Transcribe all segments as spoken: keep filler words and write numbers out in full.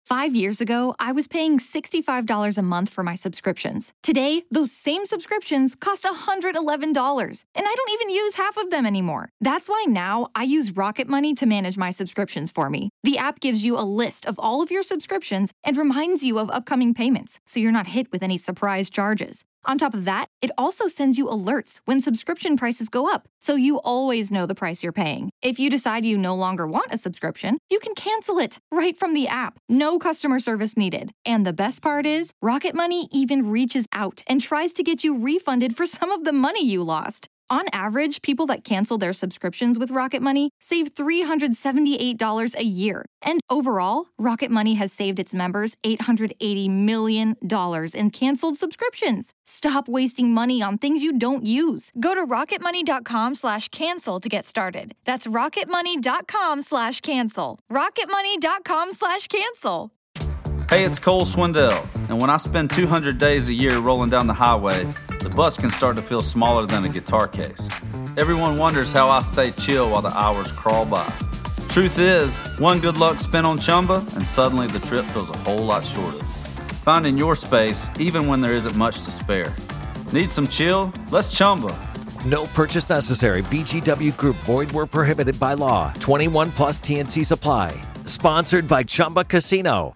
Five years ago, I was paying sixty-five dollars a month for my subscriptions. Today, those same subscriptions cost one hundred eleven dollars, and I don't even use half of them anymore. That's why now I use Rocket Money to manage my subscriptions for me. The app gives you a list of all of your subscriptions and reminds you of upcoming payments, so you're not hit with any surprise charges. On top of that, it also sends you alerts when subscription prices go up, so you always know the price you're paying. If you decide you no longer want a subscription, you can cancel it right from the app. No customer service needed. And the best part is, Rocket Money even reaches out and tries to get you refunded for some of the money you lost. On average, people that cancel their subscriptions with Rocket Money save three hundred seventy-eight dollars a year. And overall, Rocket Money has saved its members eight hundred eighty million dollars in canceled subscriptions. Stop wasting money on things you don't use. Go to rocketmoney.com slash cancel to get started. That's rocketmoney.com slash cancel. rocketmoney.com slash cancel. Hey, it's Cole Swindell, and when I spend two hundred days a year rolling down the highway, the bus can start to feel smaller than a guitar case. Everyone wonders how I stay chill while the hours crawl by. Truth is, one good luck spin on Chumba, and suddenly the trip feels a whole lot shorter. Finding your space, even when there isn't much to spare. Need some chill? Let's Chumba. No purchase necessary. V G W Group. Void where prohibited by law. twenty-one plus T N C Supply. Sponsored by Chumba Casino.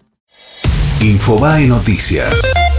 Infobae Noticias.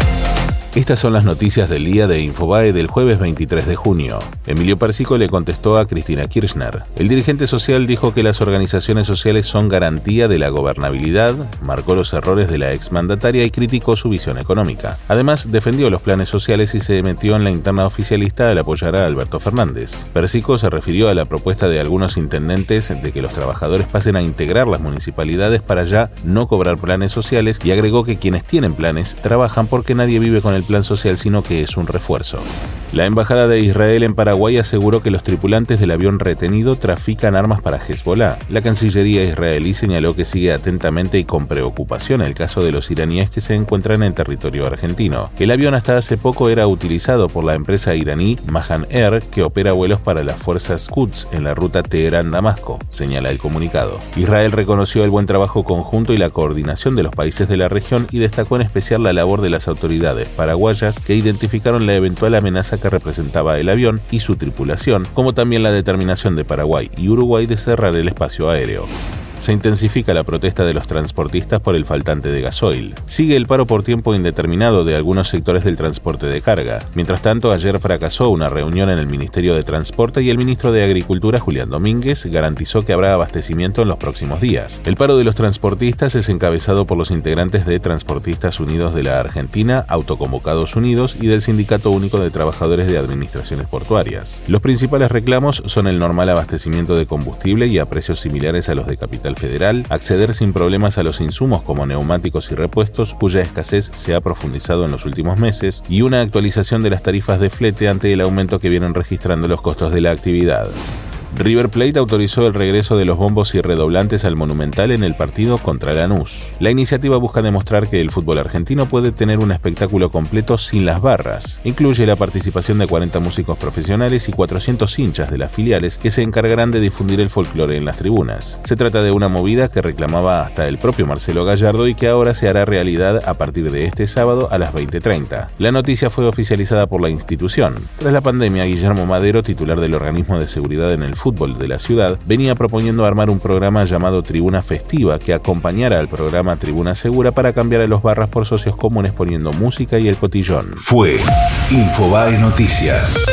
Estas son las noticias del día de Infobae del jueves veintitrés de junio. Emilio Persico le contestó a Cristina Kirchner. El dirigente social dijo que las organizaciones sociales son garantía de la gobernabilidad, marcó los errores de la exmandataria y criticó su visión económica. Además, defendió los planes sociales y se metió en la interna oficialista al apoyar a Alberto Fernández. Persico se refirió a la propuesta de algunos intendentes de que los trabajadores pasen a integrar las municipalidades para ya no cobrar planes sociales y agregó que quienes tienen planes trabajan porque nadie vive con el plan social, sino que es un refuerzo. La Embajada de Israel en Paraguay aseguró que los tripulantes del avión retenido trafican armas para Hezbollah. La Cancillería israelí señaló que sigue atentamente y con preocupación el caso de los iraníes que se encuentran en territorio argentino. El avión hasta hace poco era utilizado por la empresa iraní Mahan Air, que opera vuelos para las fuerzas Quds en la ruta Teherán-Damasco, señala el comunicado. Israel reconoció el buen trabajo conjunto y la coordinación de los países de la región y destacó en especial la labor de las autoridades paraguayas que identificaron la eventual amenaza que representaba el avión y su tripulación, como también la determinación de Paraguay y Uruguay de cerrar el espacio aéreo. Se intensifica la protesta de los transportistas por el faltante de gasoil. Sigue el paro por tiempo indeterminado de algunos sectores del transporte de carga. Mientras tanto, ayer fracasó una reunión en el Ministerio de Transporte y el ministro de Agricultura, Julián Domínguez, garantizó que habrá abastecimiento en los próximos días. El paro de los transportistas es encabezado por los integrantes de Transportistas Unidos de la Argentina, Autoconvocados Unidos y del Sindicato Único de Trabajadores de Administraciones Portuarias. Los principales reclamos son el normal abastecimiento de combustible y a precios similares a los de Capital Federal, acceder sin problemas a los insumos como neumáticos y repuestos, cuya escasez se ha profundizado en los últimos meses, y una actualización de las tarifas de flete ante el aumento que vienen registrando los costos de la actividad. River Plate autorizó el regreso de los bombos y redoblantes al Monumental en el partido contra Lanús. La iniciativa busca demostrar que el fútbol argentino puede tener un espectáculo completo sin las barras. Incluye la participación de cuarenta músicos profesionales y cuatrocientos hinchas de las filiales que se encargarán de difundir el folclore en las tribunas. Se trata de una movida que reclamaba hasta el propio Marcelo Gallardo y que ahora se hará realidad a partir de este sábado a las veinte treinta. La noticia fue oficializada por la institución. Tras la pandemia, Guillermo Madero, titular del organismo de seguridad en el fútbol de la ciudad, venía proponiendo armar un programa llamado Tribuna Festiva que acompañara al programa Tribuna Segura para cambiar a los barras por socios comunes poniendo música y el cotillón. Fue Infobae Noticias.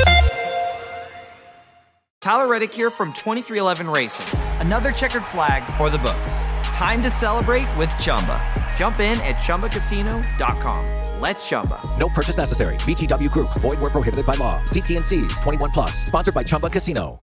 Tyler Reddick here from twenty-three eleven Racing. Another checkered flag for the books. Time to celebrate with Chumba. Jump in at chumba casino dot com. Let's Chumba. No purchase necessary. V G W Group. Void where prohibited by law. See T N Cs. twenty-one plus. Sponsored by Chumba Casino.